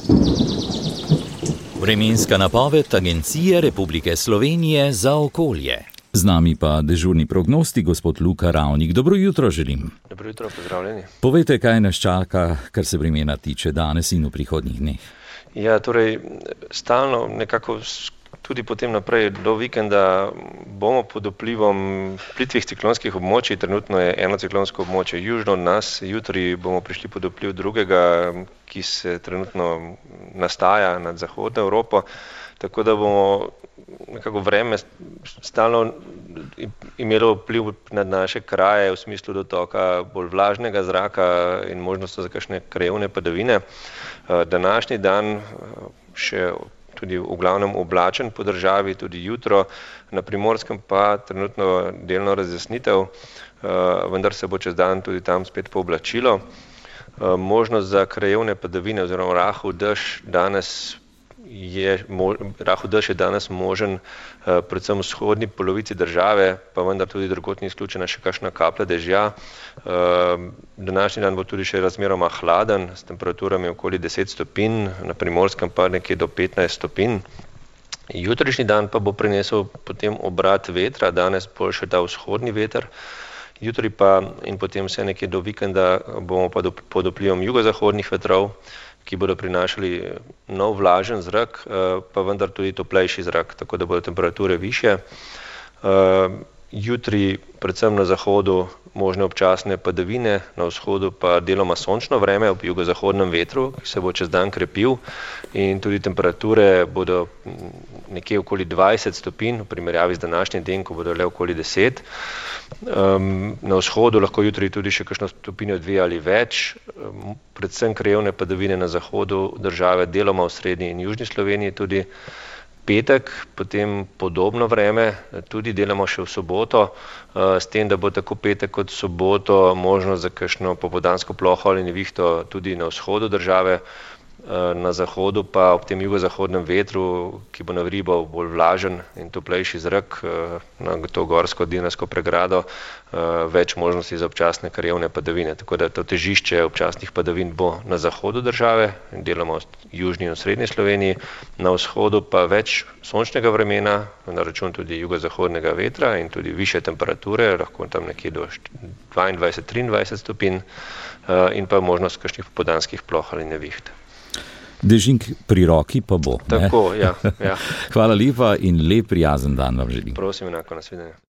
Vremenska napoved Agencije Republike Slovenije za okolje. Z nami pa dežurni prognostik, gospod Luka Ravnik. Dobro jutro želim. Dobro jutro, pozdravljeni. Povejte, kaj nas čaka, kar se vremena tiče danes in v prihodnjih dneh. Ja, torej, stalno nekako tudi potem naprej do vikenda bomo pod vplivom plitvih ciklonskih območij. Trenutno je eno ciklonsko območje južno od nas, jutri bomo prišli pod vpliv drugega, ki se trenutno nastaja nad zahodno Evropo, tako da bomo nekako vreme stalno imelo vpliv na naše kraje v smislu dotoka bolj vlažnega zraka in možnosti za kakšne krajevne padavine. Današnji dan še tudi v glavnem oblačen po državi, tudi jutro, na Primorskem pa trenutno delno razjasnitev, vendar se bo čez dan tudi tam spet pooblačilo. Možnost za krajevne padavine oziroma rahel dež je danes možen predvsem v vzhodni polovici države, pa vendar tudi drugod ni izključena še kakšna kaplja dežja. Današnji dan bo tudi še razmeroma hladen, s temperaturami okoli 10 stopinj, na Primorskem pa nekje do 15 stopinj. Jutrišnji dan pa bo prinesel potem obrat vetra, danes bolj še ta vzhodni veter. Jutri pa in potem vse nekje do vikenda bomo pa pod vplivom jugozahodnih vetrov, ki bodo prinašali nov vlažen zrak, pa vendar tudi toplejši zrak, tako da bodo temperature višje. Jutri predvsem na zahodu možne občasne padavine, na vzhodu pa deloma sončno vreme ob jugozahodnem vetru, ki se bo čez dan krepil, in tudi temperature bodo nekje okoli 20 stopinj, v primerjavi z današnjim dnem, ko bodo le okoli 10. Na vzhodu lahko jutri tudi še kakšno stopinjo 2 ali več, predvsem krajevne padavine na zahodu države, deloma v srednji in južni Sloveniji tudi. Petek, potem podobno vreme, tudi delamo še v soboto, s tem, da bo tako petek kot soboto možnost za kakšno popoldansko ploho ali nevihto tudi na vzhodu države. Na zahodu pa ob tem jugozahodnem vetru, ki bo navribal bolj vlažen in toplejši zrak na to gorsko dinarsko pregrado, več možnosti za občasne krajevne padavine. Tako da to težišče občasnih padavin bo na zahodu države, deloma v južni in srednji Sloveniji, na vzhodu pa več sončnega vremena, na račun tudi jugozahodnega vetra in tudi više temperature, lahko tam nekje do 22-23 stopinj, in pa možnost kakšnih popoldanskih ploh ali neviht. Dežink pri roki pa bo. Tako, ja. Hvala lepa in lep prijazen dan vam želim. Prosim, enako, nasvidenje.